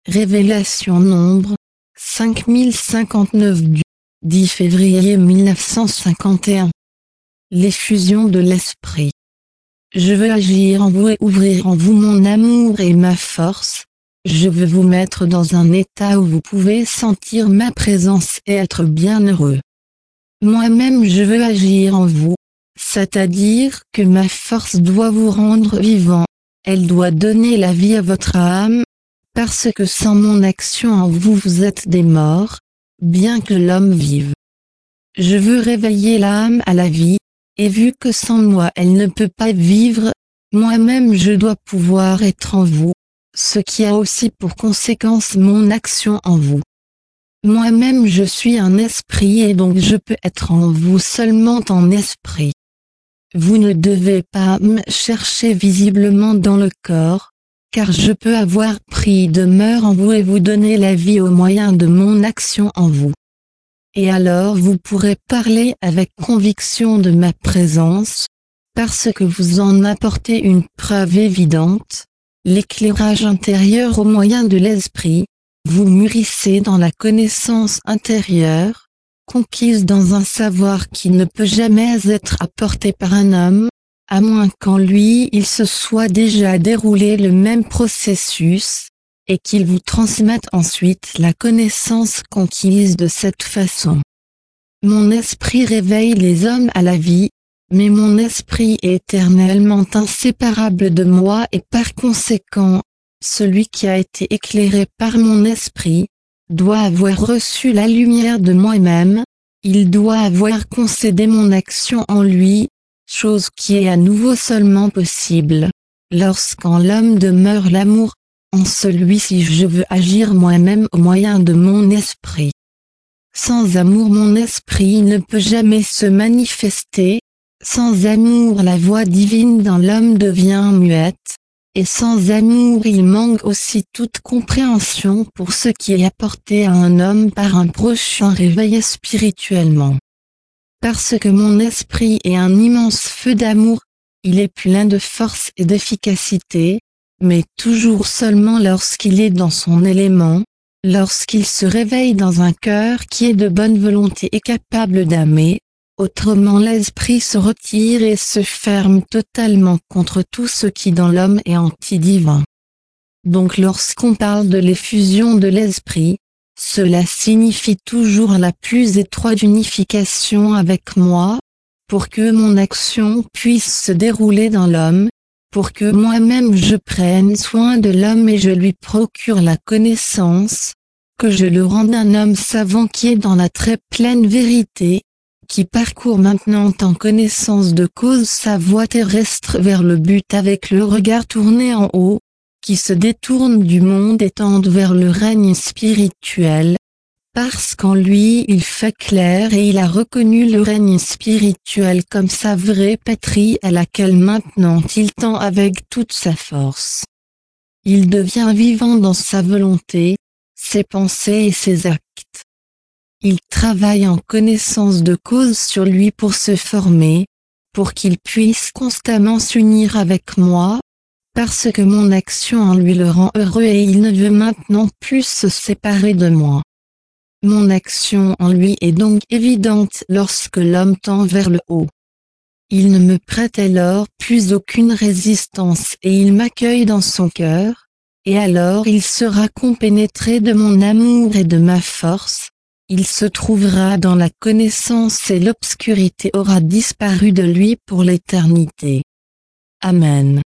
Révélation nombre 5059 du 10 février 1951. L'effusion de l'esprit. Je veux agir en vous et ouvrir en vous mon amour et ma force. Je veux vous mettre dans un état où vous pouvez sentir ma présence et être bien heureux. Moi-même je veux agir en vous, c'est-à-dire que ma force doit vous rendre vivant, elle doit donner la vie à votre âme, parce que sans mon action en vous vous êtes des morts, bien que l'homme vive. Je veux réveiller l'âme à la vie, et vu que sans moi elle ne peut pas vivre, moi-même je dois pouvoir être en vous, ce qui a aussi pour conséquence mon action en vous. Moi-même je suis un esprit et donc je peux être en vous seulement en esprit. Vous ne devez pas me chercher visiblement dans le corps, car je peux avoir pris demeure en vous et vous donner la vie au moyen de mon action en vous. Et alors vous pourrez parler avec conviction de ma présence, parce que vous en apportez une preuve évidente, l'éclairage intérieur au moyen de l'esprit, vous mûrissez dans la connaissance intérieure, conquise dans un savoir qui ne peut jamais être apporté par un homme, à moins qu'en lui il se soit déjà déroulé le même processus, et qu'il vous transmette ensuite la connaissance conquise de cette façon. Mon esprit réveille les hommes à la vie, mais mon esprit est éternellement inséparable de moi et par conséquent, celui qui a été éclairé par mon esprit, doit avoir reçu la lumière de moi-même, il doit avoir concédé mon action en lui, chose qui est à nouveau seulement possible, lorsqu'en l'homme demeure l'amour, en celui-ci je veux agir moi-même au moyen de mon esprit. Sans amour mon esprit ne peut jamais se manifester, sans amour la voix divine dans l'homme devient muette, et sans amour il manque aussi toute compréhension pour ce qui est apporté à un homme par un prochain réveillé spirituellement. Parce que mon esprit est un immense feu d'amour, il est plein de force et d'efficacité, mais toujours seulement lorsqu'il est dans son élément, lorsqu'il se réveille dans un cœur qui est de bonne volonté et capable d'aimer, autrement l'esprit se retire et se ferme totalement contre tout ce qui dans l'homme est anti-divin. Donc lorsqu'on parle de l'effusion de l'esprit, cela signifie toujours la plus étroite unification avec moi, pour que mon action puisse se dérouler dans l'homme, pour que moi-même je prenne soin de l'homme et je lui procure la connaissance, que je le rende un homme savant qui est dans la très pleine vérité, qui parcourt maintenant en connaissance de cause sa voie terrestre vers le but avec le regard tourné en haut, qui se détourne du monde et tende vers le règne spirituel, parce qu'en lui il fait clair et il a reconnu le règne spirituel comme sa vraie patrie à laquelle maintenant il tend avec toute sa force. Il devient vivant dans sa volonté, ses pensées et ses actes. Il travaille en connaissance de cause sur lui pour se former, pour qu'il puisse constamment s'unir avec moi, parce que mon action en lui le rend heureux et il ne veut maintenant plus se séparer de moi. Mon action en lui est donc évidente lorsque l'homme tend vers le haut. Il ne me prête alors plus aucune résistance et il m'accueille dans son cœur, et alors il sera compénétré de mon amour et de ma force, il se trouvera dans la connaissance et l'obscurité aura disparu de lui pour l'éternité. Amen.